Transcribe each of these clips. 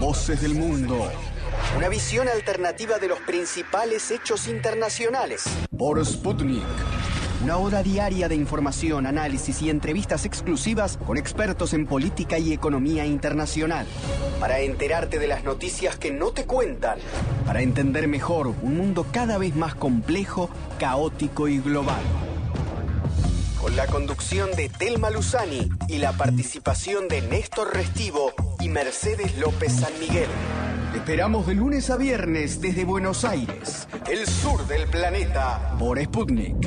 Voces del Mundo. Una visión alternativa de los principales hechos internacionales. Por Sputnik. Una hora diaria de información, análisis y entrevistas exclusivas con expertos en política y economía internacional. Para enterarte de las noticias que no te cuentan. Para entender mejor un mundo cada vez más complejo, caótico y global. Con la conducción de Telma Luzani y la participación de Néstor Restivo y Mercedes López San Miguel. Te esperamos de lunes a viernes desde Buenos Aires, el sur del planeta, por Sputnik.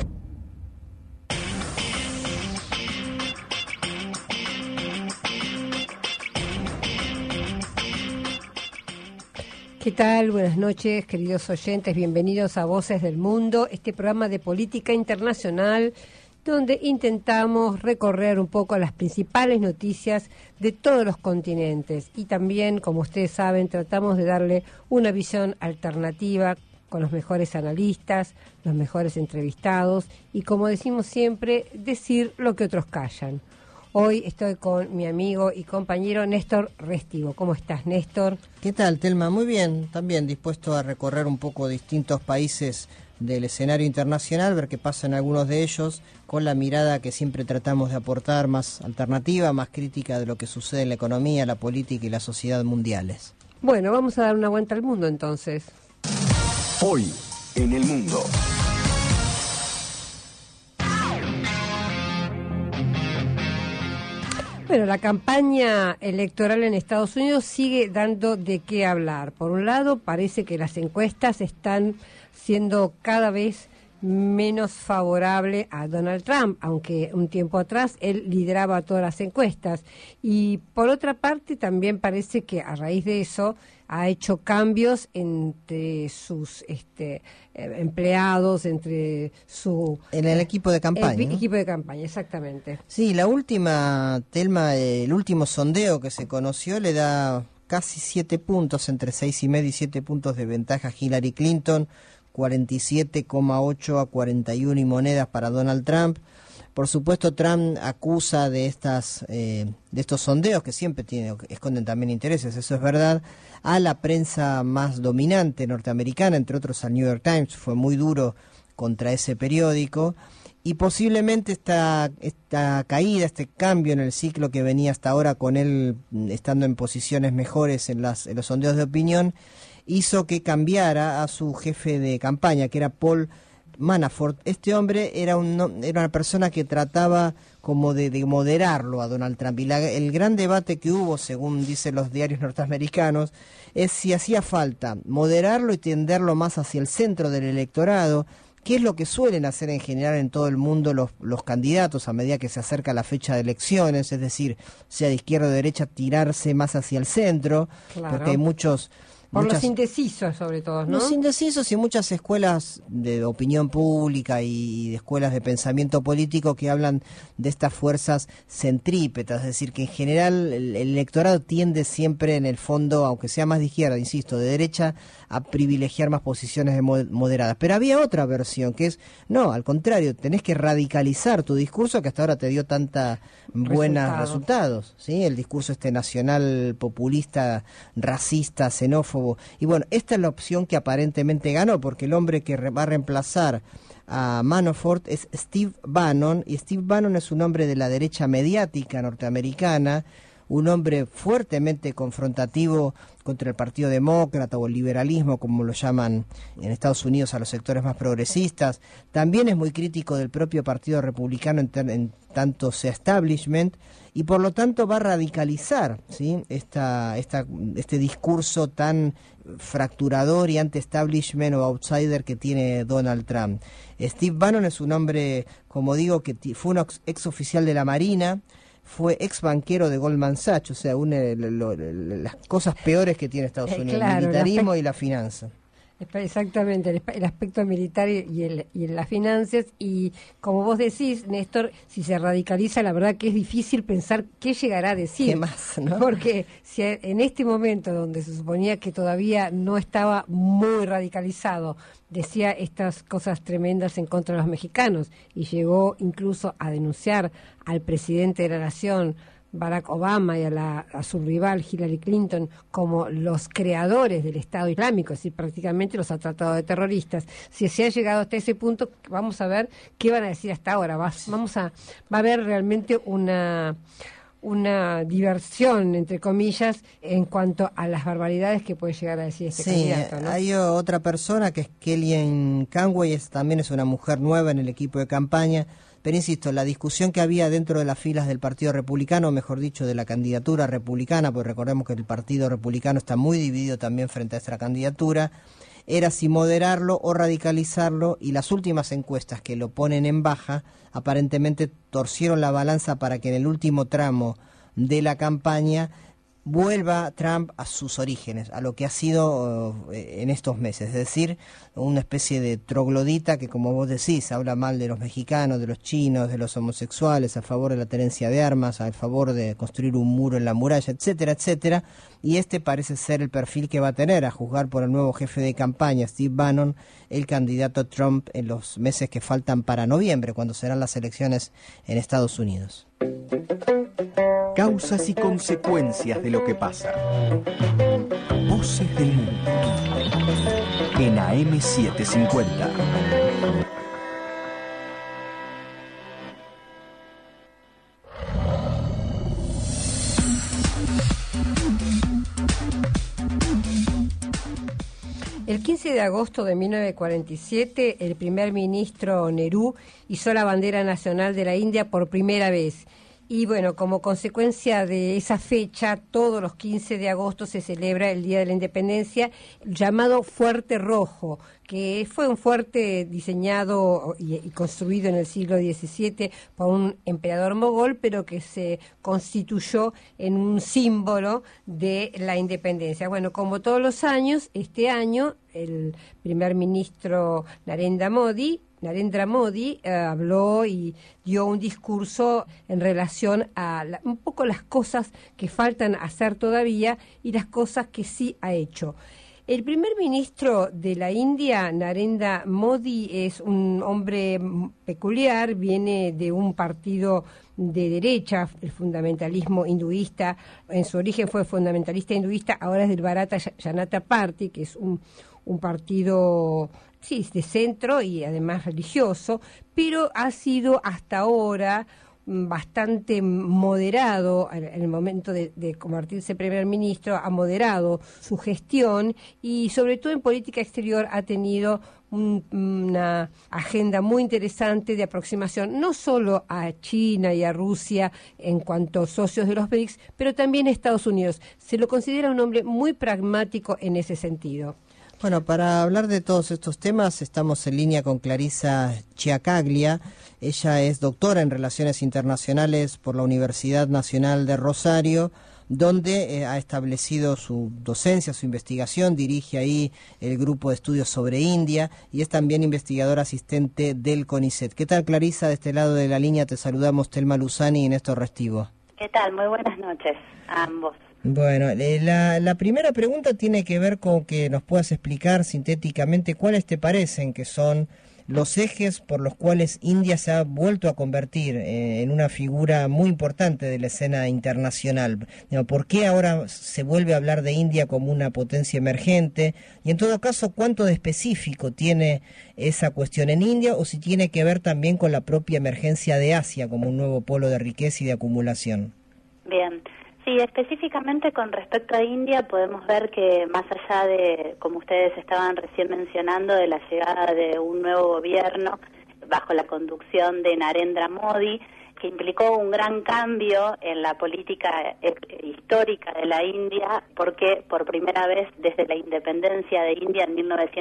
¿Qué tal? Buenas noches, queridos oyentes. Bienvenidos a Voces del Mundo, este programa de política internacional donde intentamos recorrer un poco las principales noticias de todos los continentes y también, como ustedes saben, tratamos de darle una visión alternativa con los mejores analistas, los mejores entrevistados y, como decimos siempre, decir lo que otros callan. Hoy estoy con mi amigo y compañero Néstor Restivo. ¿Cómo estás, Néstor? ¿Qué tal, Telma? Muy bien, también dispuesto a recorrer un poco distintos países del escenario internacional, ver qué pasa en algunos de ellos, con la mirada que siempre tratamos de aportar, más alternativa, más crítica de lo que sucede en la economía, la política y la sociedad mundiales. Bueno, vamos a dar una vuelta al mundo entonces. Hoy en el mundo. Bueno, la campaña electoral en Estados Unidos sigue dando de qué hablar. Por un lado, parece que las encuestas están siendo cada vez menos favorable a Donald Trump, aunque un tiempo atrás él lideraba todas las encuestas. Y por otra parte, también parece que a raíz de eso ha hecho cambios entre sus empleados, entre su... En el equipo de campaña, el ¿no? equipo de campaña, exactamente. Sí, la última, Telma, el último sondeo que se conoció le da casi 7 puntos, entre 6,5 y 7 puntos de ventaja a Hillary Clinton, 47,8 a 41 y monedas para Donald Trump. Por supuesto, Trump acusa de estos sondeos, que siempre esconden también intereses, eso es verdad, a la prensa más dominante norteamericana, entre otros al New York Times. Fue muy duro contra ese periódico, y posiblemente esta caída, este cambio en el ciclo que venía hasta ahora, con él estando en posiciones mejores en los sondeos de opinión, hizo que cambiara a su jefe de campaña, que era Paul Manafort. Este hombre era una persona que trataba como de moderarlo a Donald Trump, y el gran debate que hubo, según dicen los diarios norteamericanos, es si hacía falta moderarlo y tenderlo más hacia el centro del electorado, que es lo que suelen hacer en general en todo el mundo los candidatos a medida que se acerca la fecha de elecciones, es decir, sea de izquierda o de derecha, tirarse más hacia el centro, claro. Porque hay muchos los indecisos, sobre todo, ¿no? Los indecisos, y muchas escuelas de opinión pública y de escuelas de pensamiento político que hablan de estas fuerzas centrípetas, es decir, que en general el electorado tiende siempre, en el fondo, aunque sea más de izquierda, insisto, de derecha, a privilegiar más posiciones moderadas. Pero había otra versión, que es, no, al contrario, tenés que radicalizar tu discurso, que hasta ahora te dio tanta buenos resultados, ¿sí? El discurso nacional populista, racista, xenófobo. Y bueno, esta es la opción que aparentemente ganó, porque el hombre que va a reemplazar a Manafort es Steve Bannon, y Steve Bannon es un hombre de la derecha mediática norteamericana, un hombre fuertemente confrontativo contra el Partido Demócrata o el liberalismo, como lo llaman en Estados Unidos a los sectores más progresistas. También es muy crítico del propio Partido Republicano en tanto sea establishment, y por lo tanto va a radicalizar, ¿sí? este discurso tan fracturador y anti-establishment o outsider que tiene Donald Trump. Steve Bannon es un hombre, como digo, que fue un ex oficial de la Marina, fue ex banquero de Goldman Sachs, o sea, las cosas peores que tiene Estados Unidos, claro, el militarismo y la finanza. Exactamente, el aspecto militar y las finanzas, y como vos decís, Néstor, si se radicaliza, la verdad que es difícil pensar qué llegará a decir. ¿Qué más, no? Porque si en este momento, donde se suponía que todavía no estaba muy radicalizado, decía estas cosas tremendas en contra de los mexicanos, y llegó incluso a denunciar al presidente de la Nación, Barack Obama y a su rival Hillary Clinton como los creadores del Estado Islámico, es decir, prácticamente los ha tratado de terroristas. Si se ha llegado hasta ese punto, vamos a ver qué van a decir hasta ahora. Va a haber realmente una diversión, entre comillas, en cuanto a las barbaridades que puede llegar a decir este candidato, ¿no? Hay otra persona que es Kellyanne Conway, también es una mujer nueva en el equipo de campaña, pero insisto, la discusión que había dentro de las filas del Partido Republicano, mejor dicho, de la candidatura republicana, porque recordemos que el Partido Republicano está muy dividido también frente a esta candidatura, era si moderarlo o radicalizarlo, y las últimas encuestas que lo ponen en baja aparentemente torcieron la balanza para que en el último tramo de la campaña vuelva Trump a sus orígenes, a lo que ha sido en estos meses, es decir, una especie de troglodita que, como vos decís, habla mal de los mexicanos, de los chinos, de los homosexuales, a favor de la tenencia de armas, a favor de construir un muro en la muralla, etcétera, etcétera, y este parece ser el perfil que va a tener, a juzgar por el nuevo jefe de campaña, Steve Bannon, el candidato Trump en los meses que faltan para noviembre, cuando serán las elecciones en Estados Unidos. Causas y consecuencias de lo que pasa. Voces del mundo. En AM750. El 15 de agosto de 1947, el primer ministro Nehru hizo la bandera nacional de la India por primera vez. Y bueno, como consecuencia de esa fecha, todos los 15 de agosto se celebra el Día de la Independencia, llamado Fuerte Rojo, que fue un fuerte diseñado y construido en el siglo XVII por un emperador mogol, pero que se constituyó en un símbolo de la independencia. Bueno, como todos los años, este año el primer ministro Narendra Modi habló y dio un discurso en relación a un poco las cosas que faltan hacer todavía y las cosas que sí ha hecho. El primer ministro de la India, Narendra Modi, es un hombre peculiar, viene de un partido de derecha, el fundamentalismo hinduista, en su origen fue fundamentalista hinduista, ahora es del Bharatiya Janata Party, que es un partido de centro y además religioso, pero ha sido hasta ahora bastante moderado en el momento de convertirse en primer ministro, ha moderado su gestión y sobre todo en política exterior ha tenido una agenda muy interesante de aproximación no solo a China y a Rusia en cuanto a socios de los BRICS, pero también a Estados Unidos. Se lo considera un hombre muy pragmático en ese sentido. Bueno, para hablar de todos estos temas estamos en línea con Clarissa Ciacaglia. Ella es doctora en Relaciones Internacionales por la Universidad Nacional de Rosario, donde ha establecido su docencia, su investigación, dirige ahí el grupo de estudios sobre India y es también investigadora asistente del CONICET. ¿Qué tal, Clarissa? De este lado de la línea te saludamos Telma Luzani y Néstor Restivo. ¿Qué tal? Muy buenas noches a ambos. Bueno, la primera pregunta tiene que ver con que nos puedas explicar sintéticamente cuáles te parecen que son los ejes por los cuales India se ha vuelto a convertir en una figura muy importante de la escena internacional. ¿Por qué ahora se vuelve a hablar de India como una potencia emergente? Y en todo caso, ¿cuánto de específico tiene esa cuestión en India o si tiene que ver también con la propia emergencia de Asia como un nuevo polo de riqueza y de acumulación? Bien. Sí, específicamente con respecto a India podemos ver que más allá de, como ustedes estaban recién mencionando, de la llegada de un nuevo gobierno bajo la conducción de Narendra Modi, que implicó un gran cambio en la política histórica de la India, porque por primera vez desde la independencia de India en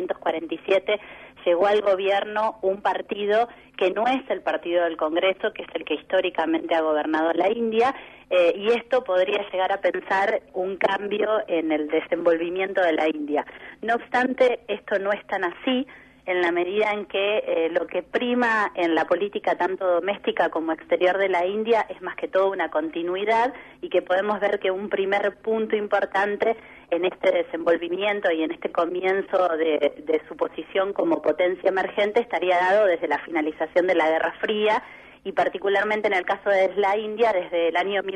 1947 llegó al gobierno un partido que no es el partido del Congreso, que es el que históricamente ha gobernado la India, y esto podría llegar a pensar un cambio en el desenvolvimiento de la India. No obstante, esto no es tan así, en la medida en que lo que prima en la política tanto doméstica como exterior de la India es más que todo una continuidad y que podemos ver que un primer punto importante en este desenvolvimiento y en este comienzo de su posición como potencia emergente estaría dado desde la finalización de la Guerra Fría y particularmente en el caso de la India desde el año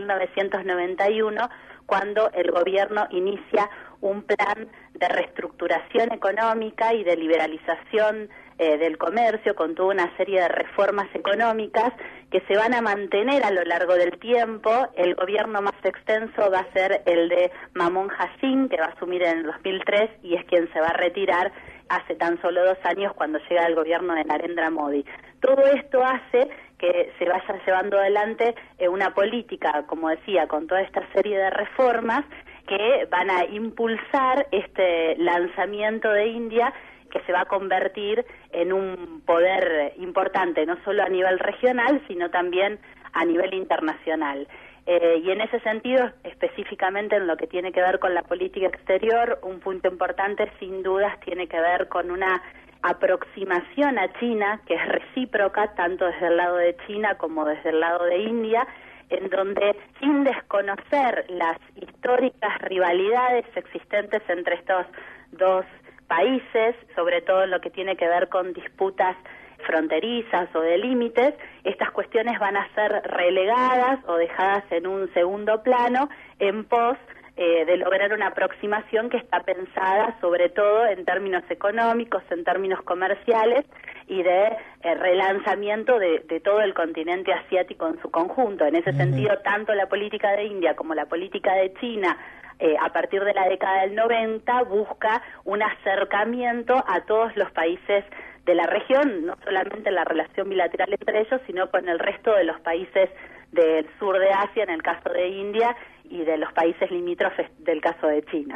1991, cuando el gobierno inicia un plan de reestructuración económica y de liberalización del comercio, con toda una serie de reformas económicas que se van a mantener a lo largo del tiempo. El gobierno más extenso va a ser el de Manmohan Singh, que va a asumir en el 2003 y es quien se va a retirar hace tan solo 2 años cuando llega el gobierno de Narendra Modi. Todo esto hace que se vaya llevando adelante una política, como decía, con toda esta serie de reformas que van a impulsar este lanzamiento de India, que se va a convertir en un poder importante, no solo a nivel regional, sino también a nivel internacional. Y en ese sentido, específicamente en lo que tiene que ver con la política exterior, un punto importante sin dudas tiene que ver con una aproximación a China, que es recíproca, tanto desde el lado de China como desde el lado de India, en donde, sin desconocer las históricas rivalidades existentes entre estos dos países, sobre todo en lo que tiene que ver con disputas fronterizas o de límites, estas cuestiones van a ser relegadas o dejadas en un segundo plano en pos de lograr una aproximación que está pensada sobre todo en términos económicos, en términos comerciales y de relanzamiento de todo el continente asiático en su conjunto. En ese sentido, tanto la política de India como la política de China a partir de la década del 90 busca un acercamiento a todos los países de la región, no solamente la relación bilateral entre ellos, sino con el resto de los países del sur de Asia, en el caso de India, y de los países limítrofes del caso de China.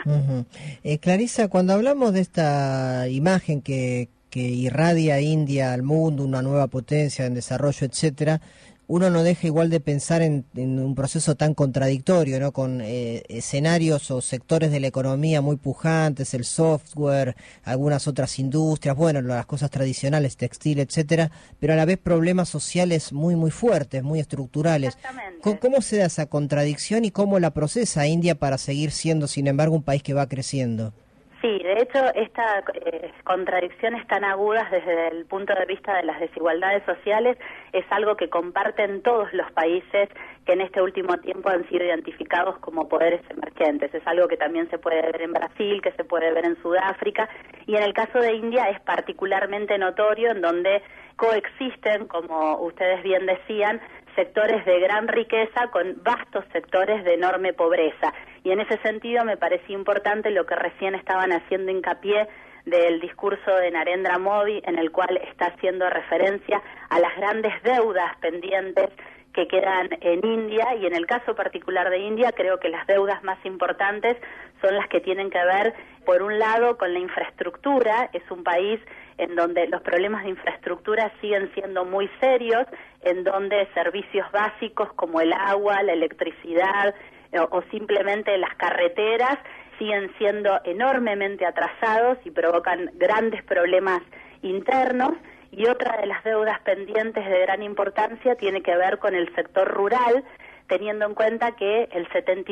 Clarisa, cuando hablamos de esta imagen que irradia India al mundo, una nueva potencia en desarrollo, etcétera, uno no deja igual de pensar en un proceso tan contradictorio, ¿no? Con escenarios o sectores de la economía muy pujantes, el software, algunas otras industrias, bueno, las cosas tradicionales, textil, etcétera, pero a la vez problemas sociales muy muy fuertes, muy estructurales. ¿Cómo se da esa contradicción y cómo la procesa India para seguir siendo, sin embargo, un país que va creciendo? Sí, de hecho, estas contradicciones tan agudas desde el punto de vista de las desigualdades sociales es algo que comparten todos los países que en este último tiempo han sido identificados como poderes emergentes. Es algo que también se puede ver en Brasil, que se puede ver en Sudáfrica, y en el caso de India es particularmente notorio, en donde coexisten, como ustedes bien decían, sectores de gran riqueza con vastos sectores de enorme pobreza. Y en ese sentido me parecía importante lo que recién estaban haciendo hincapié del discurso de Narendra Modi, en el cual está haciendo referencia a las grandes deudas pendientes que quedan en India, y en el caso particular de India creo que las deudas más importantes son las que tienen que ver, por un lado, con la infraestructura. Es un país en donde los problemas de infraestructura siguen siendo muy serios, en donde servicios básicos como el agua, la electricidad o simplemente las carreteras siguen siendo enormemente atrasados y provocan grandes problemas internos. Y otra de las deudas pendientes de gran importancia tiene que ver con el sector rural, teniendo en cuenta que el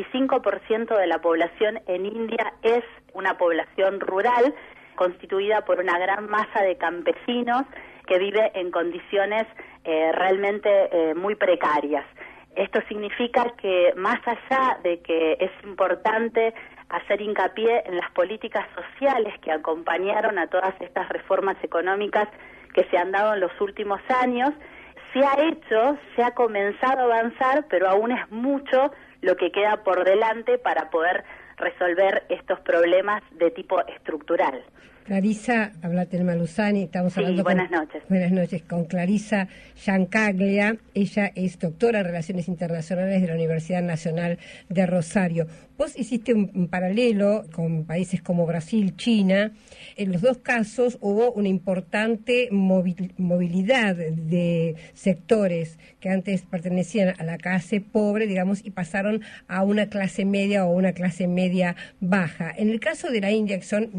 75% de la población en India es una población rural, constituida por una gran masa de campesinos que vive en condiciones realmente muy precarias. Esto significa que, más allá de que es importante hacer hincapié en las políticas sociales que acompañaron a todas estas reformas económicas que se han dado en los últimos años, se ha comenzado a avanzar, pero aún es mucho lo que queda por delante para poder resolver estos problemas de tipo estructural. Clarisa, habla Telma Luzani, estamos hablando buenas noches. Buenas noches, con Clarisa Giancaglia. Ella es doctora en Relaciones Internacionales de la Universidad Nacional de Rosario. Vos hiciste un paralelo con países como Brasil, China. En los dos casos hubo una importante movilidad de sectores que antes pertenecían a la clase pobre, digamos, y pasaron a una clase media o una clase media media baja. En el caso de la India, que son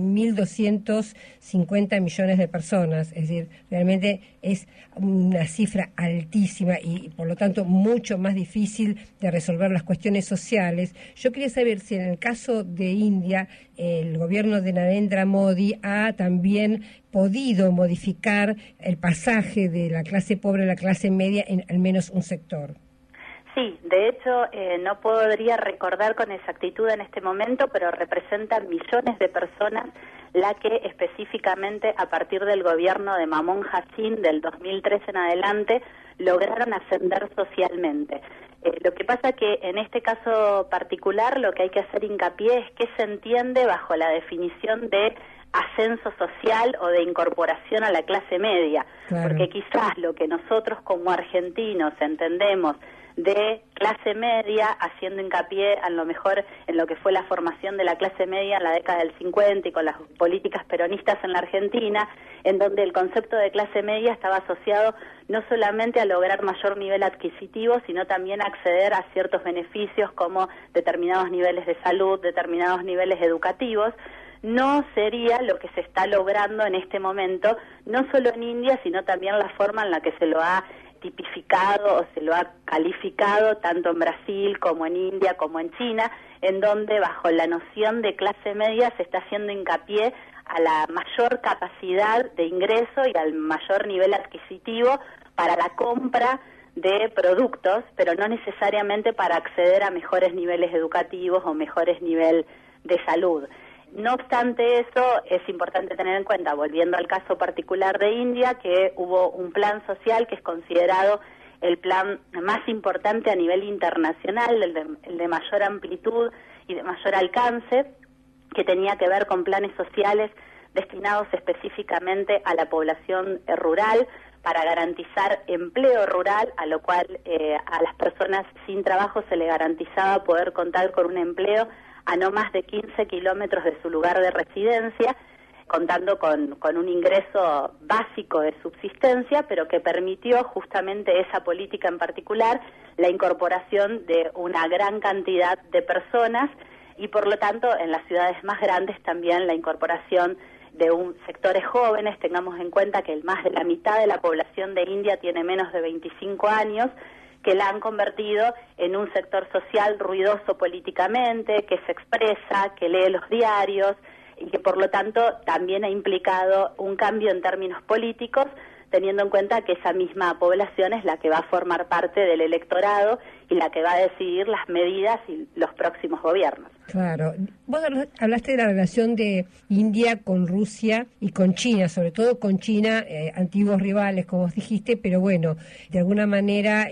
1.250 millones de personas, es decir, realmente es una cifra altísima y por lo tanto mucho más difícil de resolver las cuestiones sociales. Yo quería saber si en el caso de India el gobierno de Narendra Modi ha también podido modificar el pasaje de la clase pobre a la clase media en al menos un sector. Sí, de hecho no podría recordar con exactitud en este momento, pero representan millones de personas la que específicamente a partir del gobierno de Manmohan Singh del 2003 en adelante lograron ascender socialmente. Lo que pasa que en este caso particular lo que hay que hacer hincapié es qué se entiende bajo la definición de ascenso social o de incorporación a la clase media, claro. Porque quizás lo que nosotros como argentinos entendemos de clase media, haciendo hincapié a lo mejor en lo que fue la formación de la clase media en la década del 50 y con las políticas peronistas en la Argentina, en donde el concepto de clase media estaba asociado no solamente a lograr mayor nivel adquisitivo, sino también a acceder a ciertos beneficios como determinados niveles de salud, determinados niveles educativos. No sería lo que se está logrando en este momento, no solo en India, sino también la forma en la que se lo ha tipificado o se lo ha calificado tanto en Brasil como en India como en China, en donde bajo la noción de clase media se está haciendo hincapié a la mayor capacidad de ingreso y al mayor nivel adquisitivo para la compra de productos, pero no necesariamente para acceder a mejores niveles educativos o mejores niveles de salud. No obstante eso, es importante tener en cuenta, volviendo al caso particular de India, que hubo un plan social que es considerado el plan más importante a nivel internacional, el de mayor amplitud y de mayor alcance, que tenía que ver con planes sociales destinados específicamente a la población rural para garantizar empleo rural, a lo cual a las personas sin trabajo se le garantizaba poder contar con un empleo a no más de 15 kilómetros de su lugar de residencia, contando con un ingreso básico de subsistencia, pero que permitió justamente esa política en particular, la incorporación de una gran cantidad de personas y por lo tanto en las ciudades más grandes también la incorporación de sectores jóvenes. Tengamos en cuenta que más de la mitad de la población de India tiene menos de 25 años, que la han convertido en un sector social ruidoso políticamente, que se expresa, que lee los diarios y que por lo tanto también ha implicado un cambio en términos políticos, teniendo en cuenta que esa misma población es la que va a formar parte del electorado y la que va a decidir las medidas y los próximos gobiernos. Claro. Vos hablaste de la relación de India con Rusia y con China, sobre todo con China, antiguos rivales, como vos dijiste, pero bueno, de alguna manera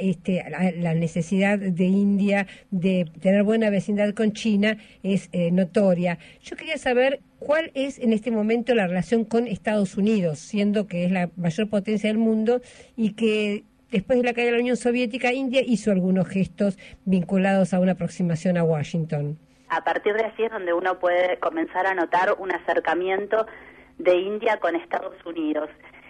la necesidad de India de tener buena vecindad con China es notoria. Yo quería saber cuál es en este momento la relación con Estados Unidos, siendo que es la mayor potencia del mundo y que después de la caída de la Unión Soviética, India hizo algunos gestos vinculados a una aproximación a Washington. A partir de así es donde uno puede comenzar a notar un acercamiento de India con Estados Unidos,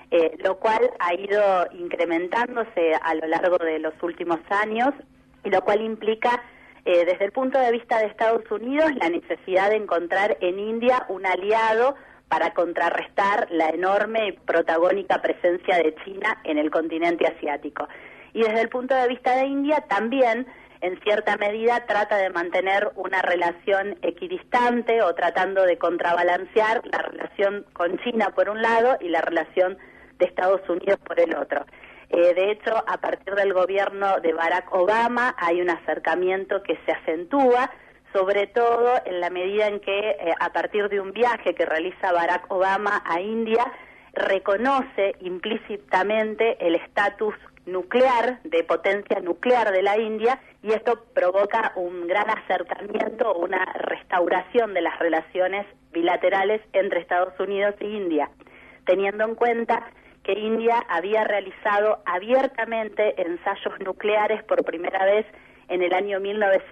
lo cual ha ido incrementándose a lo largo de los últimos años y lo cual implica, desde el punto de vista de Estados Unidos, la necesidad de encontrar en India un aliado para contrarrestar la enorme y protagónica presencia de China en el continente asiático. Y desde el punto de vista de India también, en cierta medida, trata de mantener una relación equidistante o tratando de contrabalancear la relación con China por un lado y la relación de Estados Unidos por el otro. De hecho, a partir del gobierno de Barack Obama hay un acercamiento que se acentúa, sobre todo en la medida en que a partir de un viaje que realiza Barack Obama a India, reconoce implícitamente el estatus nuclear, de potencia nuclear de la India, y esto provoca un gran acercamiento, una restauración de las relaciones bilaterales entre Estados Unidos e India, teniendo en cuenta que India había realizado abiertamente ensayos nucleares por primera vez en el año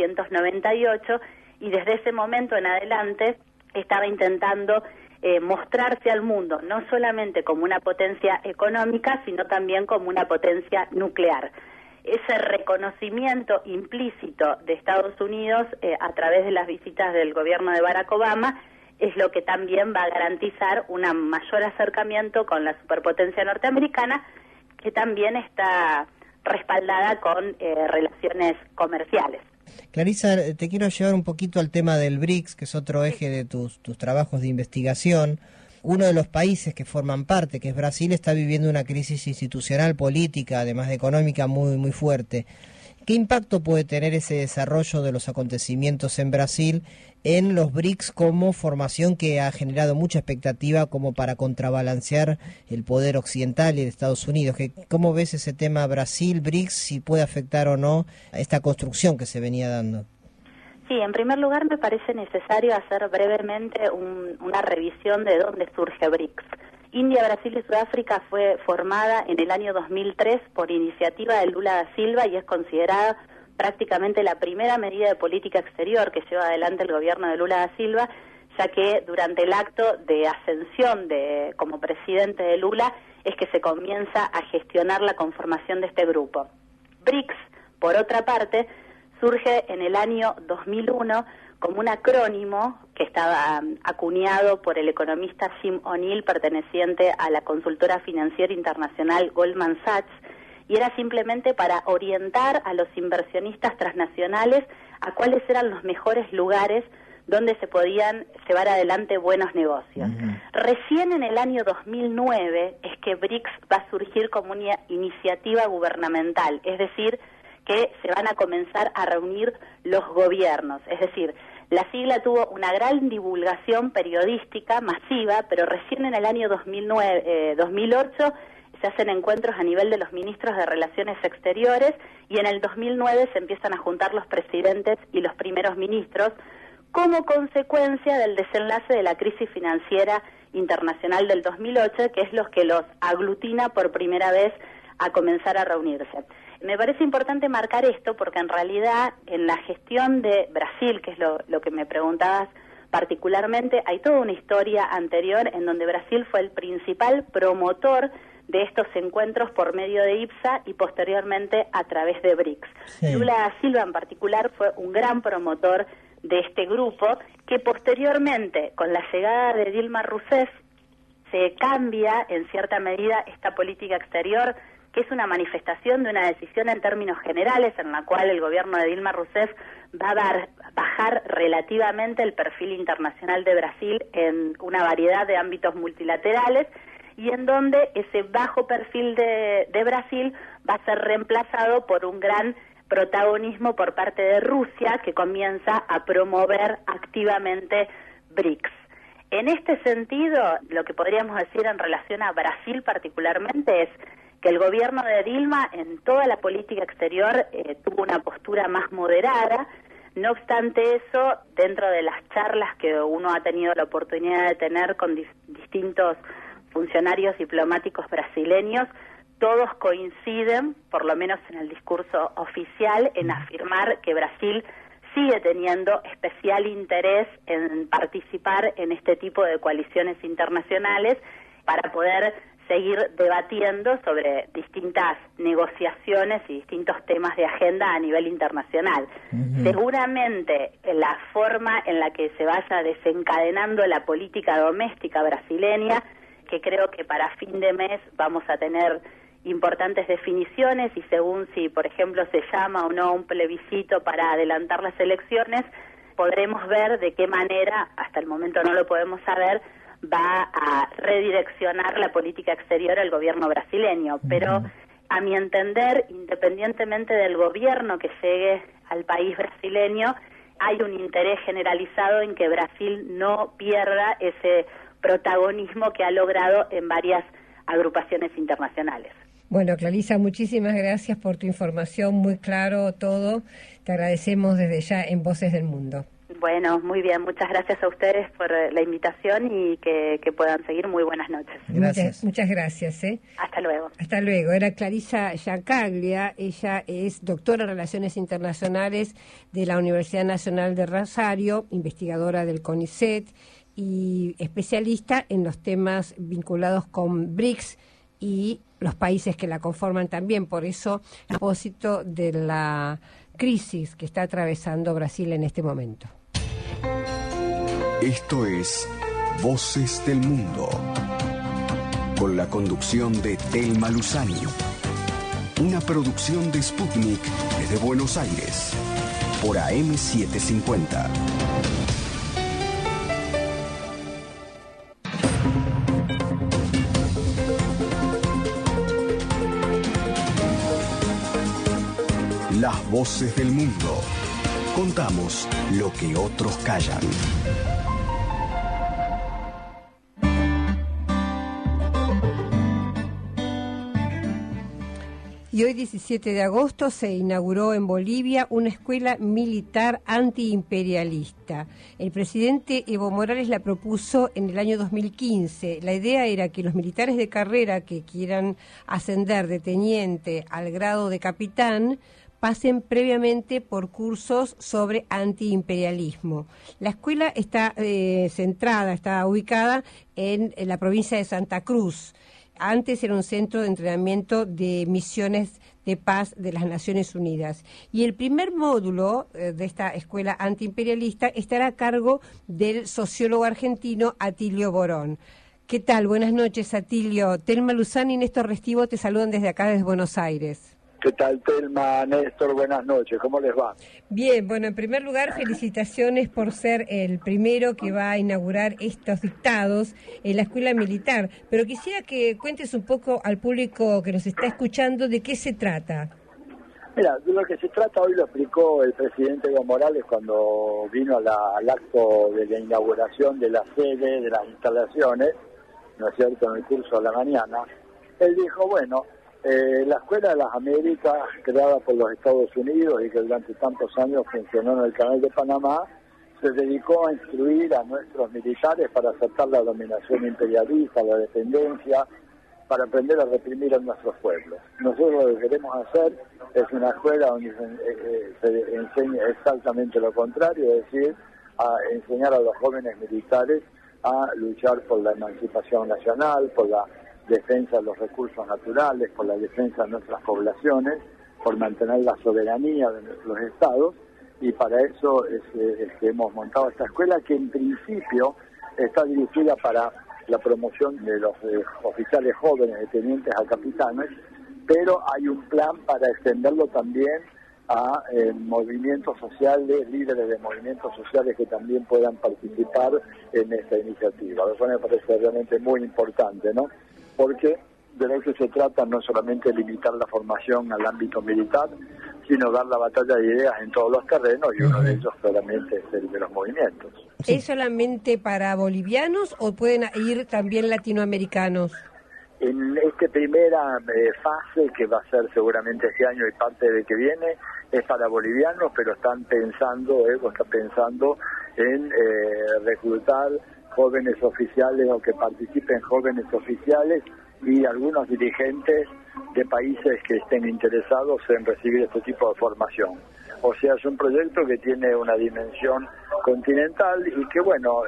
1998 y desde ese momento en adelante estaba intentando mostrarse al mundo, no solamente como una potencia económica, sino también como una potencia nuclear. ese reconocimiento implícito de Estados Unidos a través de las visitas del gobierno de Barack Obama es lo que también va a garantizar un mayor acercamiento con la superpotencia norteamericana, que también está respaldada con relaciones comerciales. Clarisa, te quiero llevar un poquito al tema del BRICS, que es otro eje de tus trabajos de investigación. Uno de los países que forman parte, que es Brasil, está viviendo una crisis institucional, política, además de económica, muy, muy fuerte. ¿Qué impacto puede tener ese desarrollo de los acontecimientos en Brasil en los BRICS como formación que ha generado mucha expectativa como para contrabalancear el poder occidental y de Estados Unidos? ¿Cómo ves ese tema Brasil-BRICS, si puede afectar o no a esta construcción que se venía dando? Sí, en primer lugar me parece necesario hacer brevemente una revisión de dónde surge BRICS. India, Brasil y Sudáfrica fue formada en el año 2003 por iniciativa de Lula da Silva y es considerada prácticamente la primera medida de política exterior que lleva adelante el gobierno de Lula da Silva, ya que durante el acto de ascensión como presidente de Lula es que se comienza a gestionar la conformación de este grupo. BRICS, por otra parte, surge en el año 2001 como un acrónimo que estaba acuñado por el economista Jim O'Neill, perteneciente a la consultora financiera internacional Goldman Sachs, y era simplemente para orientar a los inversionistas transnacionales a cuáles eran los mejores lugares donde se podían llevar adelante buenos negocios. Recién en el año 2009 es que BRICS va a surgir como una iniciativa gubernamental, es decir, que se van a comenzar a reunir los gobiernos. Es decir, la sigla tuvo una gran divulgación periodística masiva, pero recién en el año 2008 se hacen encuentros a nivel de los ministros de Relaciones Exteriores y en el 2009 se empiezan a juntar los presidentes y los primeros ministros como consecuencia del desenlace de la crisis financiera internacional del 2008, que es lo que los aglutina por primera vez a comenzar a reunirse. Me parece importante marcar esto porque en realidad en la gestión de Brasil, que es lo que me preguntabas particularmente, hay toda una historia anterior en donde Brasil fue el principal promotor de estos encuentros por medio de IPSA y posteriormente a través de BRICS. Sí. Lula da Silva en particular fue un gran promotor de este grupo que posteriormente, con la llegada de Dilma Rousseff, se cambia en cierta medida esta política exterior, que es una manifestación de una decisión en términos generales en la cual el gobierno de Dilma Rousseff va a bajar relativamente el perfil internacional de Brasil en una variedad de ámbitos multilaterales y en donde ese bajo perfil de Brasil va a ser reemplazado por un gran protagonismo por parte de Rusia, que comienza a promover activamente BRICS. En este sentido, lo que podríamos decir en relación a Brasil particularmente es que el gobierno de Dilma en toda la política exterior tuvo una postura más moderada. No obstante eso, dentro de las charlas que uno ha tenido la oportunidad de tener con distintos funcionarios diplomáticos brasileños, todos coinciden, por lo menos en el discurso oficial, en afirmar que Brasil sigue teniendo especial interés en participar en este tipo de coaliciones internacionales para poder seguir debatiendo sobre distintas negociaciones y distintos temas de agenda a nivel internacional. Seguramente la forma en la que se vaya desencadenando la política doméstica brasileña, que creo que para fin de mes vamos a tener importantes definiciones y según si, por ejemplo, se llama o no un plebiscito para adelantar las elecciones, podremos ver de qué manera, hasta el momento no lo podemos saber, va a redireccionar la política exterior al gobierno brasileño. Pero, a mi entender, independientemente del gobierno que llegue al país brasileño, hay un interés generalizado en que Brasil no pierda ese protagonismo que ha logrado en varias agrupaciones internacionales. Bueno, Clarisa, muchísimas gracias por tu información, muy claro todo. Te agradecemos desde ya en Voces del Mundo. Bueno, muy bien, muchas gracias a ustedes por la invitación y que puedan seguir. Muy buenas noches. Gracias. Muchas gracias. Hasta luego. Hasta luego. Era Clarisa Giancaglia, ella es doctora en Relaciones Internacionales de la Universidad Nacional de Rosario, investigadora del CONICET y especialista en los temas vinculados con BRICS, y los países que la conforman también. Por eso, a propósito de la crisis que está atravesando Brasil en este momento. Esto es Voces del Mundo, con la conducción de Thelma Luzani. Una producción de Sputnik desde Buenos Aires, por AM750. Las voces del mundo. Contamos lo que otros callan. Y hoy, 17 de agosto, se inauguró en Bolivia una escuela militar antiimperialista. El presidente Evo Morales la propuso en el año 2015. La idea era que los militares de carrera que quieran ascender de teniente al grado de capitán pasen previamente por cursos sobre antiimperialismo. La escuela está está ubicada en la provincia de Santa Cruz. Antes era un centro de entrenamiento de misiones de paz de las Naciones Unidas. Y el primer módulo de esta escuela antiimperialista estará a cargo del sociólogo argentino Atilio Borón. ¿Qué tal? Buenas noches, Atilio. Thelma Luzani y Néstor Restivo te saludan desde acá, desde Buenos Aires. ¿Qué tal, Thelma, Néstor? Buenas noches, ¿cómo les va? Bien, bueno, en primer lugar, felicitaciones por ser el primero que va a inaugurar estos dictados en la escuela militar. Pero quisiera que cuentes un poco al público que nos está escuchando de qué se trata. Mira, de lo que se trata hoy lo explicó el presidente Evo Morales cuando vino al acto de la inauguración de la sede, de las instalaciones, ¿no es cierto?, en el curso de la mañana. Él dijo, bueno, la Escuela de las Américas, creada por los Estados Unidos y que durante tantos años funcionó en el Canal de Panamá, se dedicó a instruir a nuestros militares para aceptar la dominación imperialista, la dependencia, para aprender a reprimir a nuestros pueblos. Nosotros lo que queremos hacer es una escuela donde se enseña exactamente lo contrario, es decir, a enseñar a los jóvenes militares a luchar por la emancipación nacional, por la defensa de los recursos naturales, por la defensa de nuestras poblaciones, por mantener la soberanía de nuestros estados, y para eso es que hemos montado esta escuela que en principio está dirigida para la promoción de los oficiales jóvenes, de tenientes a capitanes, pero hay un plan para extenderlo también a movimientos sociales, líderes de movimientos sociales que también puedan participar en esta iniciativa. Lo cual me parece realmente muy importante, ¿no? Porque de lo que se trata no solamente limitar la formación al ámbito militar, sino dar la batalla de ideas en todos los terrenos, y uno de ellos claramente es el de los movimientos. ¿Es solamente para bolivianos o pueden ir también latinoamericanos? En esta primera fase, que va a ser seguramente este año y parte de que viene, es para bolivianos, pero están pensando, está pensando en reclutar jóvenes oficiales o que participen jóvenes oficiales y algunos dirigentes de países que estén interesados en recibir este tipo de formación. O sea, es un proyecto que tiene una dimensión continental y que, bueno,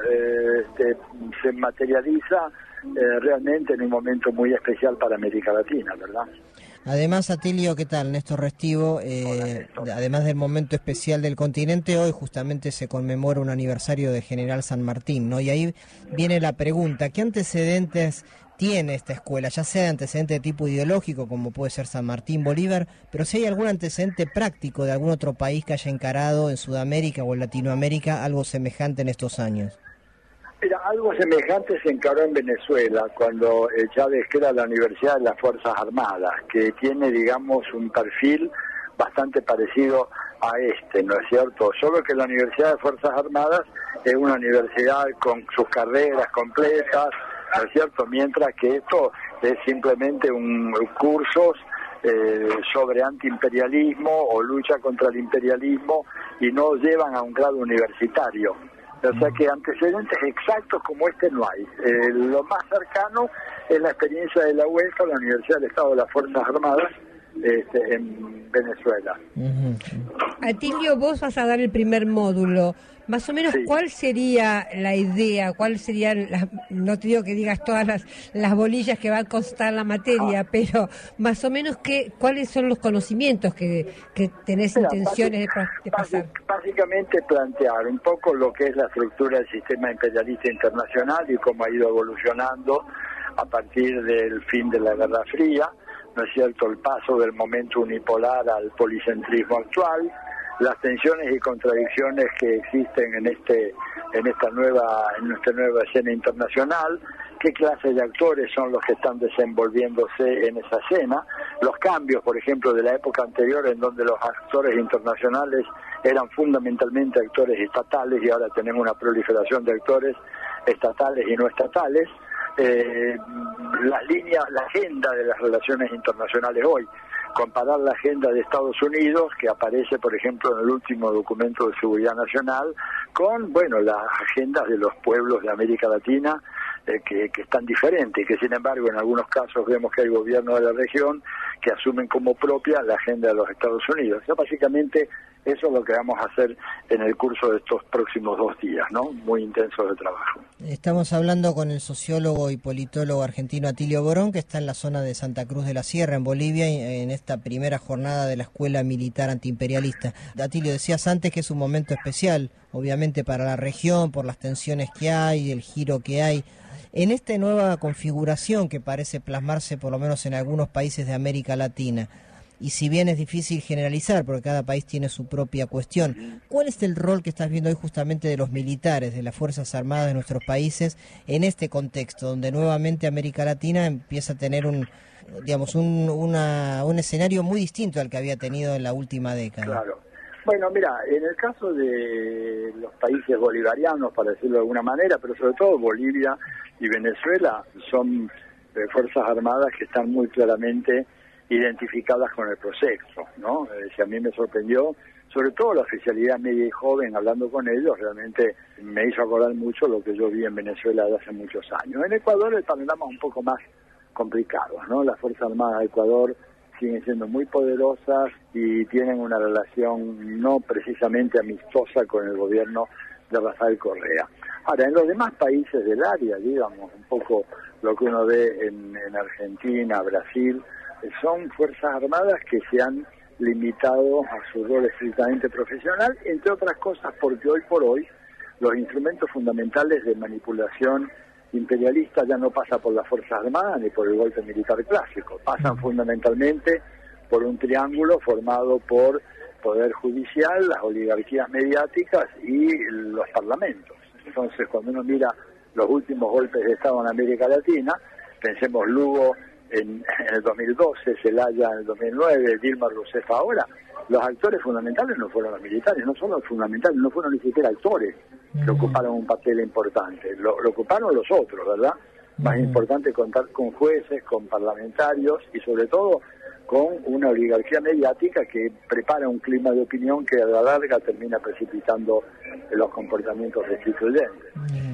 se materializa realmente en un momento muy especial para América Latina, ¿verdad? Además, Atilio, ¿qué tal? Néstor Restivo, además del momento especial del continente, hoy justamente se conmemora un aniversario de General San Martín, ¿no? Y ahí viene la pregunta, ¿qué antecedentes tiene esta escuela? Ya sea antecedente de tipo ideológico, como puede ser San Martín, Bolívar, pero si hay algún antecedente práctico de algún otro país que haya encarado en Sudamérica o en Latinoamérica algo semejante en estos años. Mira, algo semejante se encaró en Venezuela, cuando Chávez crea la Universidad de las Fuerzas Armadas, que tiene, digamos, un perfil bastante parecido a ¿no es cierto? Solo que la Universidad de Fuerzas Armadas es una universidad con sus carreras completas, ¿no es cierto? Mientras que esto es simplemente un cursos sobre antiimperialismo o lucha contra el imperialismo y no llevan a un grado universitario. O sea que antecedentes exactos como este no hay. Lo más cercano es la experiencia de la UEFA, la Universidad del Estado de las Fuerzas Armadas, en Venezuela. Atilio, vos vas a dar el primer módulo. Más o menos, Sí. ¿cuál sería la idea? ¿Cuál serían no te digo que digas todas las bolillas que va a constar la materia, pero más o menos cuáles son los conocimientos que tenés Mira, intenciones de pasar? Básicamente plantear un poco lo que es la estructura del sistema imperialista internacional y cómo ha ido evolucionando a partir del fin de la Guerra Fría, ¿no es cierto?, el paso del momento unipolar al policentrismo actual, las tensiones y contradicciones que existen en esta nueva escena internacional, qué clase de actores son los que están desenvolviéndose en esa escena, los cambios, por ejemplo, de la época anterior en donde los actores internacionales eran fundamentalmente actores estatales y ahora tenemos una proliferación de actores estatales y no estatales, la agenda de las relaciones internacionales hoy, comparar la agenda de Estados Unidos, que aparece, por ejemplo, en el último documento de seguridad nacional, con, las agendas de los pueblos de América Latina, que están diferentes, y que sin embargo en algunos casos vemos que hay gobiernos de la región que asumen como propia la agenda de los Estados Unidos. O sea, básicamente eso es lo que vamos a hacer en el curso de estos próximos 2 días, ¿no? Muy intensos de trabajo. Estamos hablando con el sociólogo y politólogo argentino Atilio Borón, que está en la zona de Santa Cruz de la Sierra, en Bolivia, en esta primera jornada de la Escuela Militar Antiimperialista. Atilio, decías antes que es un momento especial, obviamente para la región, por las tensiones que hay, el giro que hay. En esta nueva configuración que parece plasmarse por lo menos en algunos países de América Latina, y si bien es difícil generalizar porque cada país tiene su propia cuestión, ¿cuál es el rol que estás viendo hoy justamente de los militares, de las Fuerzas Armadas de nuestros países en este contexto, donde nuevamente América Latina empieza a tener un escenario muy distinto al que había tenido en la última década? Claro. Bueno, mira, en el caso de los países bolivarianos, para decirlo de alguna manera, pero sobre todo Bolivia y Venezuela, son fuerzas armadas que están muy claramente identificadas con el proceso, ¿no? Si a mí me sorprendió, sobre todo la oficialidad media y joven, hablando con ellos, realmente me hizo acordar mucho lo que yo vi en Venezuela de hace muchos años. En Ecuador el panorama es un poco más complicado, ¿no? Las Fuerzas Armadas de Ecuador siguen siendo muy poderosas y tienen una relación no precisamente amistosa con el gobierno de Rafael Correa. Ahora, en los demás países del área, digamos, un poco lo que uno ve en Argentina, Brasil, son fuerzas armadas que se han limitado a su rol estrictamente profesional, entre otras cosas porque hoy por hoy los instrumentos fundamentales de manipulación imperialista ya no pasa por las Fuerzas Armadas ni por el golpe militar clásico, pasan fundamentalmente por un triángulo formado por Poder Judicial, las oligarquías mediáticas y los parlamentos. Entonces, cuando uno mira los últimos golpes de Estado en América Latina, pensemos Lugo en el 2012, Zelaya en el 2009, Dilma Rousseff ahora, los actores fundamentales no fueron los militares, no son los fundamentales, no fueron ni siquiera actores que ocuparon un papel importante, lo ocuparon los otros, ¿verdad? Más importante contar con jueces, con parlamentarios y sobre todo con una oligarquía mediática que prepara un clima de opinión que a la larga termina precipitando los comportamientos destituyentes.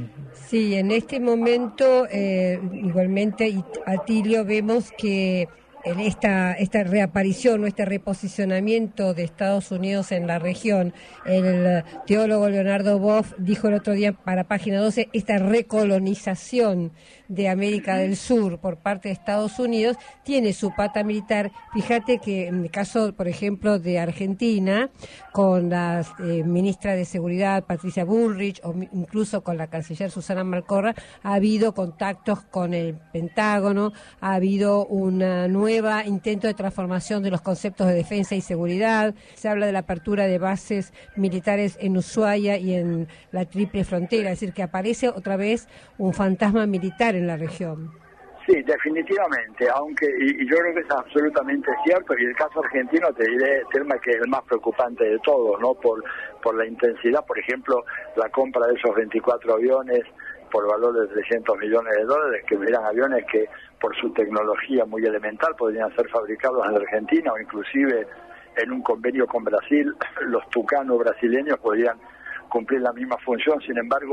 Sí, en este momento igualmente, Atilio, vemos que en esta reaparición o este reposicionamiento de Estados Unidos en la región, el teólogo Leonardo Boff dijo el otro día para Página 12, esta recolonización de América del Sur por parte de Estados Unidos tiene su pata militar. Fíjate que en el caso, por ejemplo, de Argentina, con la ministra de Seguridad Patricia Bullrich o incluso con la canciller Susana Marcorra, ha habido contactos con el Pentágono, ha habido una nueva intento de transformación de los conceptos de defensa y seguridad, se habla de la apertura de bases militares en Ushuaia y en la Triple Frontera, es decir, que aparece otra vez un fantasma militar en la región. Sí, definitivamente, aunque y yo creo que es absolutamente cierto, y el caso argentino te diré, Telma, que es el más preocupante de todos, ¿no? Por la intensidad, por ejemplo, la compra de esos 24 aviones por valor de $300 millones, que eran aviones que por su tecnología muy elemental podrían ser fabricados en la Argentina o inclusive en un convenio con Brasil, los Tucano brasileños podrían cumplir la misma función, sin embargo,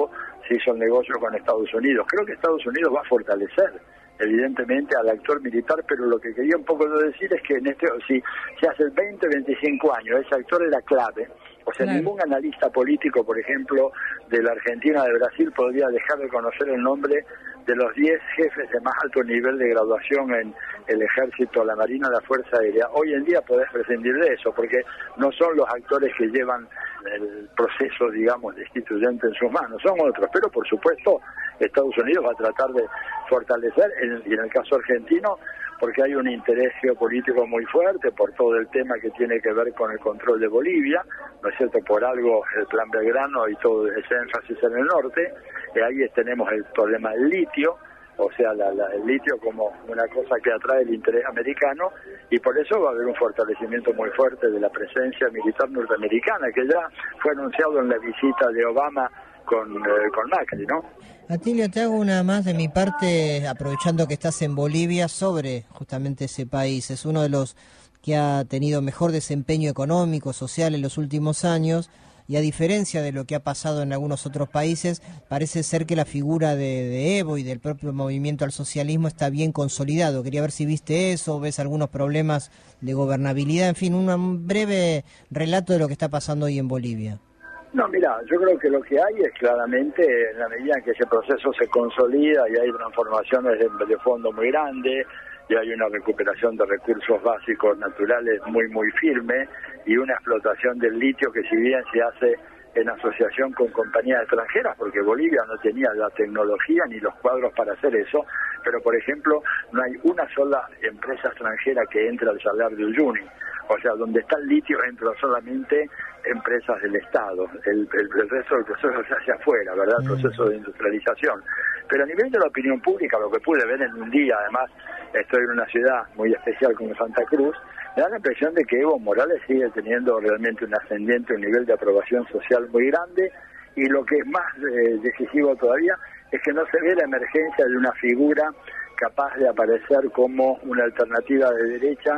se hizo el negocio con Estados Unidos. Creo que Estados Unidos va a fortalecer evidentemente al actor militar, pero lo que quería un poco decir es que si hace 20, 25 años ese actor era clave, o sea, claro, ningún analista político, por ejemplo, de la Argentina, de Brasil, podría dejar de conocer el nombre de los 10 jefes de más alto nivel de graduación en el Ejército, la Marina, la Fuerza Aérea. Hoy en día podés prescindir de eso, porque no son los actores que llevan el proceso, digamos, destituyente en sus manos, son otros, pero por supuesto Estados Unidos va a tratar de fortalecer, y en el caso argentino, porque hay un interés geopolítico muy fuerte por todo el tema que tiene que ver con el control de Bolivia, ¿no es cierto? Por algo el Plan Belgrano y todo ese énfasis en el norte, y ahí tenemos el problema del litio, o sea, el litio como una cosa que atrae el interés americano, y por eso va a haber un fortalecimiento muy fuerte de la presencia militar norteamericana, que ya fue anunciado en la visita de Obama con Macri, ¿no? Atilio, te hago una más de mi parte, aprovechando que estás en Bolivia, sobre justamente ese país. Es uno de los que ha tenido mejor desempeño económico, social en los últimos años, y a diferencia de lo que ha pasado en algunos otros países, parece ser que la figura de Evo y del propio movimiento al socialismo está bien consolidado. Quería ver si viste eso, ves algunos problemas de gobernabilidad, en fin, un breve relato de lo que está pasando hoy en Bolivia. No, mira, yo creo que lo que hay es claramente, en la medida en que ese proceso se consolida y hay transformaciones de fondo muy grandes, y hay una recuperación de recursos básicos naturales muy, muy firme, y una explotación del litio que, si bien se hace en asociación con compañías extranjeras, porque Bolivia no tenía la tecnología ni los cuadros para hacer eso, pero por ejemplo no hay una sola empresa extranjera que entre al Salar de Uyuni. O sea, donde está el litio entran solamente empresas del Estado. El resto del proceso se hace afuera, ¿verdad? El proceso de industrialización. Pero a nivel de la opinión pública, lo que pude ver en un día, además estoy en una ciudad muy especial como Santa Cruz, me da la impresión de que Evo Morales sigue teniendo realmente un ascendiente, un nivel de aprobación social muy grande, y lo que es más decisivo todavía es que no se ve la emergencia de una figura capaz de aparecer como una alternativa de derecha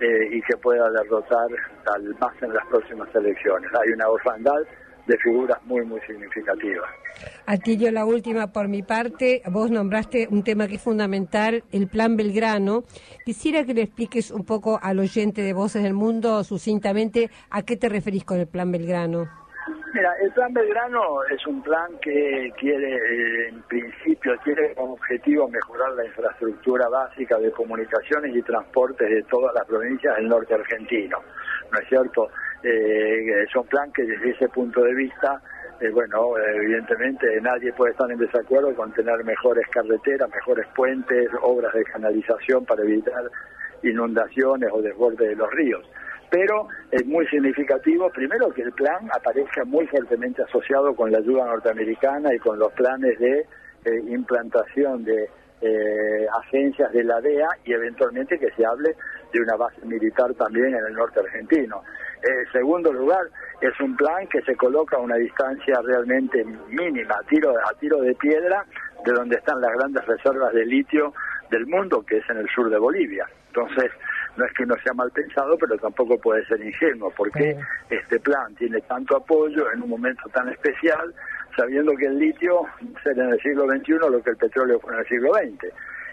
y que pueda derrotar al MAS en las próximas elecciones. Hay una orfandad de figuras muy, muy significativas. Atilio, la última por mi parte. Vos nombraste un tema que es fundamental, el Plan Belgrano. Quisiera que le expliques un poco al oyente de Voces del Mundo, sucintamente, a qué te referís con el Plan Belgrano. Mira, el Plan Belgrano es un plan que quiere, en principio, tiene como objetivo mejorar la infraestructura básica de comunicaciones y transportes de todas las provincias del norte argentino, ¿no es cierto? Es un plan que desde ese punto de vista, evidentemente nadie puede estar en desacuerdo con tener mejores carreteras, mejores puentes, obras de canalización para evitar inundaciones o desbordes de los ríos. Pero es muy significativo, primero, que el plan aparezca muy fuertemente asociado con la ayuda norteamericana y con los planes de implantación de agencias de la DEA, y eventualmente que se hable de una base militar también en el norte argentino. En segundo lugar, es un plan que se coloca a una distancia realmente mínima, a tiro de piedra, de donde están las grandes reservas de litio del mundo, que es en el sur de Bolivia. Entonces, no es que uno sea mal pensado, pero tampoco puede ser ingenuo, porque este plan tiene tanto apoyo en un momento tan especial, sabiendo que el litio será en el siglo XXI lo que el petróleo fue en el siglo XX.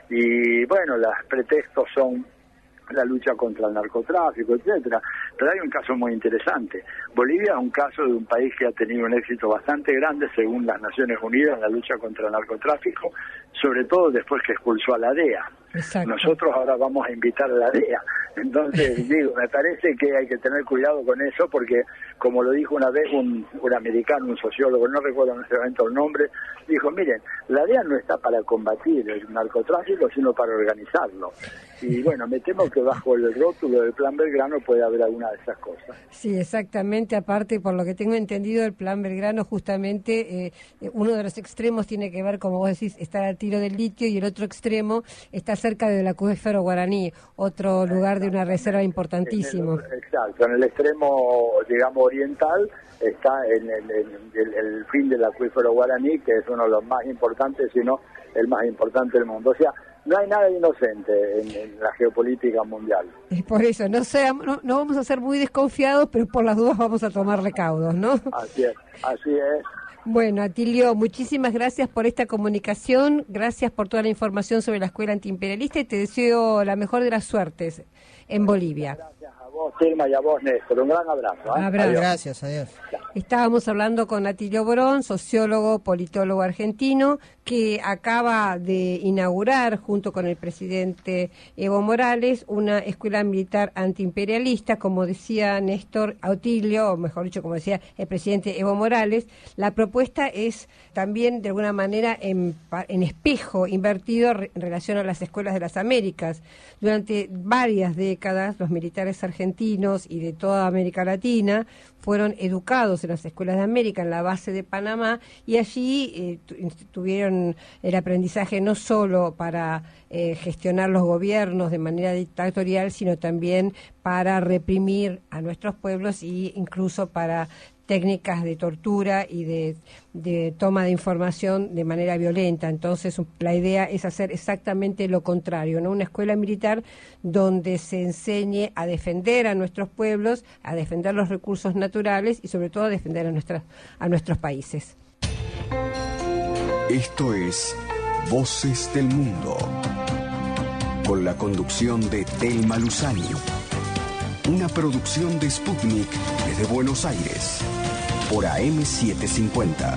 Y bueno, los pretextos son la lucha contra el narcotráfico, etcétera. Pero hay un caso muy interesante. Bolivia es un caso de un país que ha tenido un éxito bastante grande, según las Naciones Unidas, en la lucha contra el narcotráfico, sobre todo después que expulsó a la DEA. Exacto. Nosotros ahora vamos a invitar a la DEA. Entonces, me parece que hay que tener cuidado con eso, porque, como lo dijo una vez un americano, un sociólogo, no recuerdo en este momento el nombre, dijo, miren, la DEA no está para combatir el narcotráfico, sino para organizarlo. Y bueno, me temo que bajo el rótulo del Plan Belgrano puede haber alguna de esas cosas. Sí, exactamente. Aparte, por lo que tengo entendido, el Plan Belgrano, justamente, uno de los extremos tiene que ver, como vos decís, estar al tiro del litio, y el otro extremo está cerca del acuífero Guaraní, otro lugar de una reserva importantísimo. Exacto, en el extremo, digamos, oriental está el fin del acuífero Guaraní, que es uno de los más importantes, si no el más importante del mundo. O sea, no hay nada inocente en la geopolítica mundial. Es por eso, no vamos a ser muy desconfiados, pero por las dudas vamos a tomar recaudos, ¿no? Así es, así es. Bueno, Atilio, muchísimas gracias por esta comunicación, gracias por toda la información sobre la escuela antiimperialista y te deseo la mejor de las suertes en Bolivia. Gracias a vos, Telma, y a vos, Néstor. Un gran abrazo. Abrazo. Gracias, adiós. Estábamos hablando con Atilio Borón, sociólogo, politólogo argentino, que acaba de inaugurar, junto con el presidente Evo Morales, una escuela militar antiimperialista. Como decía Néstor Atilio, o mejor dicho, como decía el presidente Evo Morales, la propuesta es también, de alguna manera, en espejo invertido en relación a las escuelas de las Américas. Durante varias décadas, los militares argentinos y de toda América Latina fueron educados en las escuelas de América, en la base de Panamá, y allí tuvieron el aprendizaje no solo para gestionar los gobiernos de manera dictatorial, sino también para reprimir a nuestros pueblos e incluso para técnicas de tortura y de toma de información de manera violenta. Entonces, la idea es hacer exactamente lo contrario, ¿no? Una escuela militar donde se enseñe a defender a nuestros pueblos, a defender los recursos naturales y sobre todo a defender a nuestros países. Esto es Voces del Mundo, con la conducción de Telma Luzani. Una producción de Sputnik desde Buenos Aires, por AM750.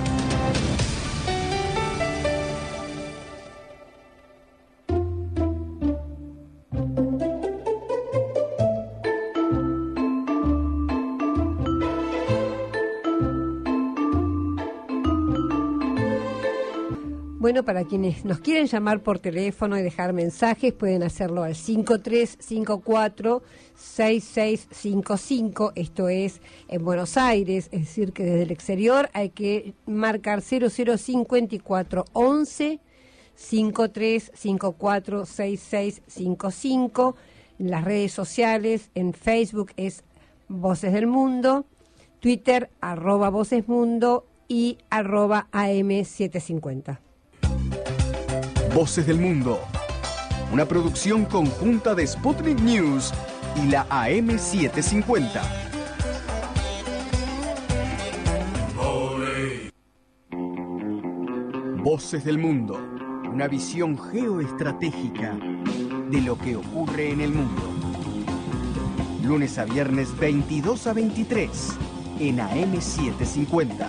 Bueno, para quienes nos quieren llamar por teléfono y dejar mensajes, pueden hacerlo al 5354-6655, esto es en Buenos Aires, es decir, que desde el exterior hay que marcar 005411 5354-6655, en las redes sociales, en Facebook es Voces del Mundo, Twitter @VocesMundo y @AM750. Voces del Mundo, una producción conjunta de Sputnik News y la AM750. Voces del Mundo, una visión geoestratégica de lo que ocurre en el mundo. Lunes a viernes 22 a 23 en AM750.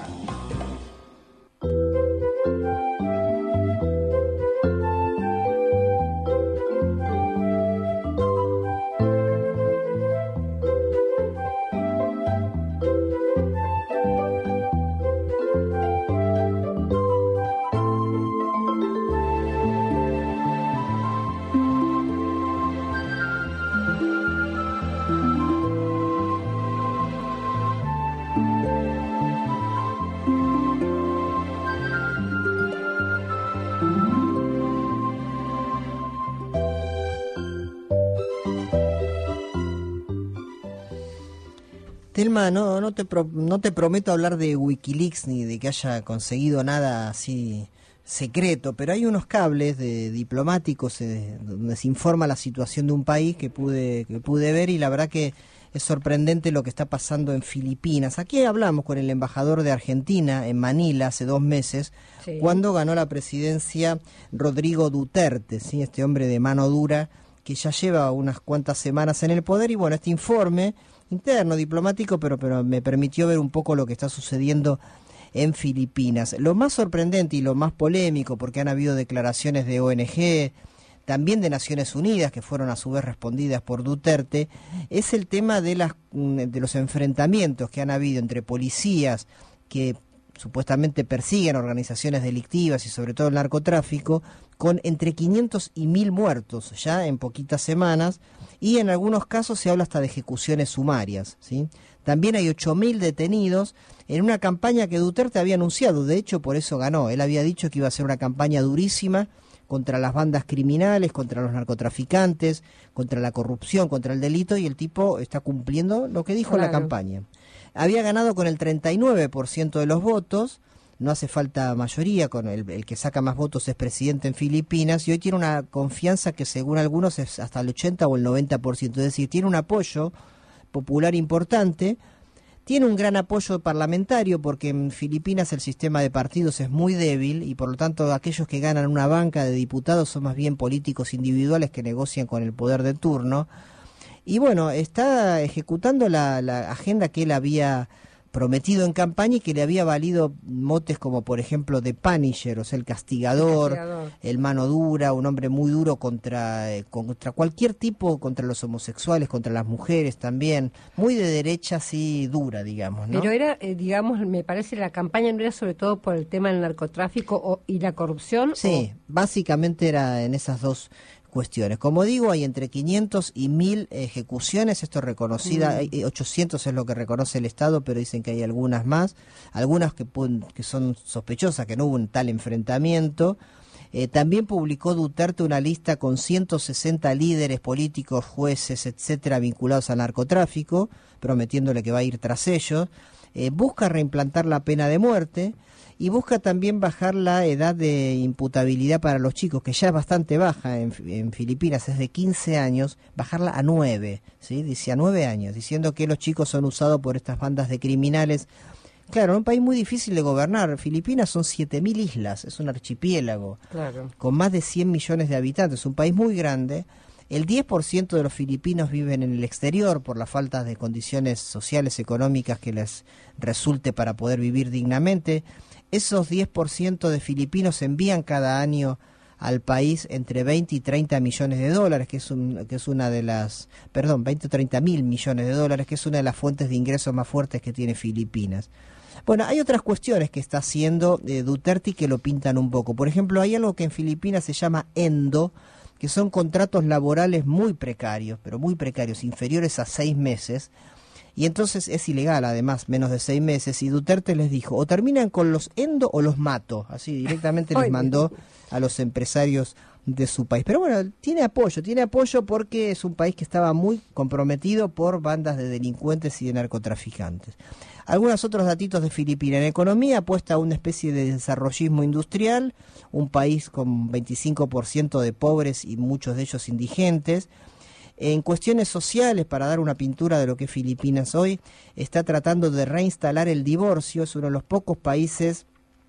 Telma, no te prometo hablar de Wikileaks ni de que haya conseguido nada así secreto, pero hay unos cables diplomáticos donde se informa la situación de un país que pude ver, y la verdad que es sorprendente lo que está pasando en Filipinas. Aquí hablamos con el embajador de Argentina en Manila hace 2 meses, sí, cuando ganó la presidencia Rodrigo Duterte, ¿sí? Este hombre de mano dura que ya lleva unas cuantas semanas en el poder, y bueno, este informe interno, diplomático, pero me permitió ver un poco lo que está sucediendo en Filipinas. Lo más sorprendente y lo más polémico, porque han habido declaraciones de ONG, también de Naciones Unidas, que fueron a su vez respondidas por Duterte, es el tema de los enfrentamientos que han habido entre policías que supuestamente persiguen organizaciones delictivas y sobre todo el narcotráfico, con entre 500 y 1000 muertos ya en poquitas semanas, y en algunos casos se habla hasta de ejecuciones sumarias, ¿sí? También hay 8000 detenidos en una campaña que Duterte había anunciado, de hecho por eso ganó. Él había dicho que iba a ser una campaña durísima contra las bandas criminales, contra los narcotraficantes, contra la corrupción, contra el delito, y el tipo está cumpliendo lo que dijo en la campaña. Había ganado con el 39% de los votos, no hace falta mayoría, con el que saca más votos es presidente en Filipinas, y hoy tiene una confianza que según algunos es hasta el 80 o el 90%, es decir, tiene un apoyo popular importante. Tiene un gran apoyo parlamentario porque en Filipinas el sistema de partidos es muy débil y por lo tanto aquellos que ganan una banca de diputados son más bien políticos individuales que negocian con el poder de turno. Y bueno, está ejecutando la agenda que él había prometido en campaña y que le había valido motes como por ejemplo The Punisher, o sea, el castigador, el mano dura, un hombre muy duro contra cualquier tipo, contra los homosexuales, contra las mujeres también, muy de derecha, así dura, digamos, ¿no? Pero era, digamos, me parece la campaña no era sobre todo por el tema del narcotráfico y la corrupción. Sí, básicamente era en esas dos cuestiones. Como digo, hay entre 500 y 1000 ejecuciones, esto es reconocida, 800 es lo que reconoce el Estado, pero dicen que hay algunas más, algunas que son sospechosas, que no hubo un tal enfrentamiento. También publicó Duterte una lista con 160 líderes políticos, jueces, etcétera, vinculados al narcotráfico, prometiéndole que va a ir tras ellos. Busca reimplantar la pena de muerte y busca también bajar la edad de imputabilidad para los chicos, que ya es bastante baja en Filipinas, es de 15 años, bajarla a 9, ¿sí? Dice a 9 años, diciendo que los chicos son usados por estas bandas de criminales. Claro, un país muy difícil de gobernar. Filipinas son 7.000 islas, es un archipiélago, claro, con más de 100 millones de habitantes, un país muy grande. El 10% de los filipinos viven en el exterior por la falta de condiciones sociales, económicas que les resulte para poder vivir dignamente. Esos 10% de filipinos envían cada año al país entre 20 y 30 millones de dólares, que es una de las, 20 o 30 mil millones de dólares, que es una de las fuentes de ingresos más fuertes que tiene Filipinas. Bueno, hay otras cuestiones que está haciendo Duterte y que lo pintan un poco. Por ejemplo, hay algo que en Filipinas se llama ENDO, que son contratos laborales muy precarios, pero muy precarios, inferiores a 6 meses, y entonces es ilegal, además, menos de 6 meses, y Duterte les dijo, o terminan con los ENDO o los mato, así directamente les mandó a los empresarios de su país. Pero bueno, tiene apoyo porque es un país que estaba muy comprometido por bandas de delincuentes y de narcotraficantes. Algunos otros datitos de Filipinas. En economía apuesta a una especie de desarrollismo industrial, un país con 25% de pobres y muchos de ellos indigentes. En cuestiones sociales, para dar una pintura de lo que es Filipinas hoy, está tratando de reinstalar el divorcio. Es uno de los pocos países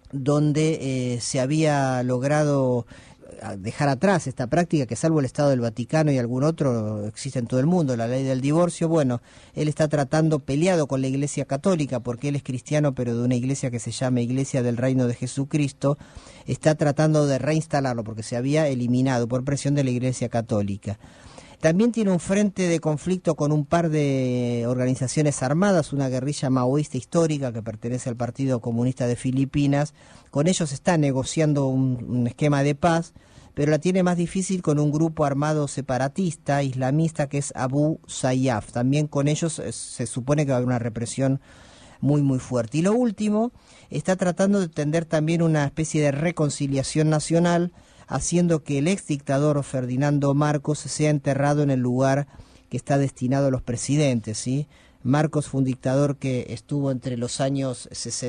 donde se había logrado dejar atrás esta práctica que, salvo el Estado del Vaticano y algún otro, existe en todo el mundo, la ley del divorcio. Bueno, él está peleado con la Iglesia Católica, porque él es cristiano, pero de una iglesia que se llama Iglesia del Reino de Jesucristo. Está tratando de reinstalarlo porque se había eliminado por presión de la Iglesia Católica. También tiene un frente de conflicto con un par de organizaciones armadas, una guerrilla maoísta histórica que pertenece al Partido Comunista de Filipinas. Con ellos está negociando un esquema de paz, pero la tiene más difícil con un grupo armado separatista, islamista, que es Abu Sayyaf. También con ellos se supone que va a haber una represión muy, muy fuerte. Y lo último, está tratando de tender también una especie de reconciliación nacional, haciendo que el ex dictador Ferdinando Marcos sea enterrado en el lugar que está destinado a los presidentes, ¿sí? Marcos fue un dictador que estuvo entre los años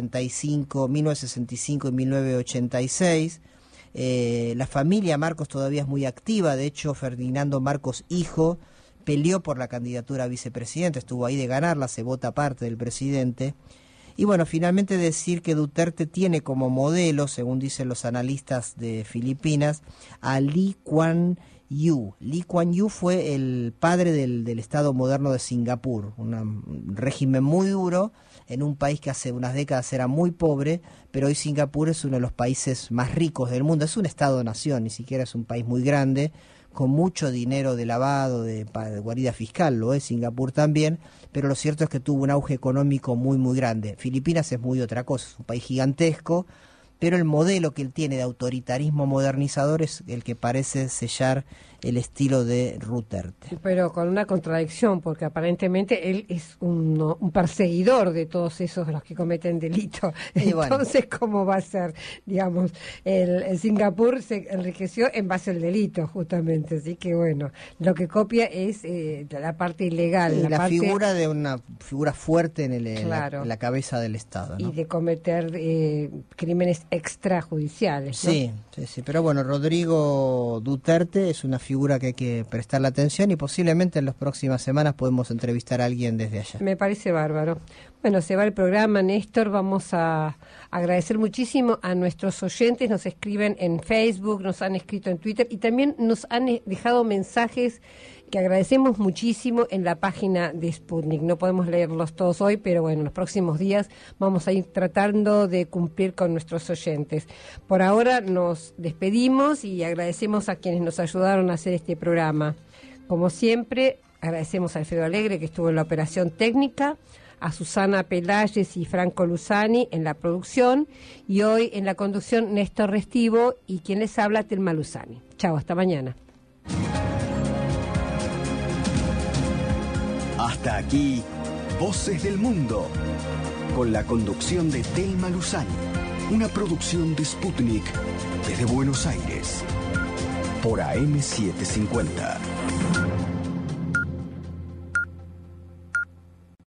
1965 y 1986. La familia Marcos todavía es muy activa. De hecho, Ferdinando Marcos, hijo, peleó por la candidatura a vicepresidente, estuvo ahí de ganarla, se vota parte del presidente. Y bueno, finalmente decir que Duterte tiene como modelo, según dicen los analistas de Filipinas, a Lee Kuan Yew. Lee Kuan Yew fue el padre del Estado moderno de Singapur, un régimen muy duro en un país que hace unas décadas era muy pobre, pero hoy Singapur es uno de los países más ricos del mundo. Es un Estado-nación, ni siquiera es un país muy grande, con mucho dinero de lavado, de guarida fiscal, lo es Singapur también, pero lo cierto es que tuvo un auge económico muy, muy grande. Filipinas es muy otra cosa, es un país gigantesco, pero el modelo que él tiene de autoritarismo modernizador es el que parece sellar el estilo de Duterte. Pero con una contradicción, porque aparentemente él es un perseguidor de todos esos los que cometen delitos. Entonces, bueno, ¿cómo va a ser? Digamos, el Singapur se enriqueció en base al delito, justamente. Así que, bueno, lo que copia es la parte ilegal. Sí, la parte, figura de una figura fuerte en claro, en la cabeza del Estado, ¿no? Y de cometer crímenes extrajudiciales, ¿no? Sí, pero bueno, Rodrigo Duterte es una figura que hay que prestarle atención y posiblemente en las próximas semanas podemos entrevistar a alguien desde allá. Me parece bárbaro. Bueno, se va el programa, Néstor. Vamos a agradecer muchísimo a nuestros oyentes. Nos escriben en Facebook, nos han escrito en Twitter y también nos han dejado mensajes que agradecemos muchísimo en la página de Sputnik. No podemos leerlos todos hoy, pero bueno, en los próximos días vamos a ir tratando de cumplir con nuestros oyentes. Por ahora nos despedimos y agradecemos a quienes nos ayudaron a hacer este programa. Como siempre, agradecemos a Alfredo Alegre, que estuvo en la operación técnica, a Susana Pelayes y Franco Luzani en la producción, y hoy en la conducción Néstor Restivo y quien les habla, Telma Luzani. Chao, hasta mañana. Hasta aquí, Voces del Mundo, con la conducción de Telma Luzani, una producción de Sputnik desde Buenos Aires, por AM750.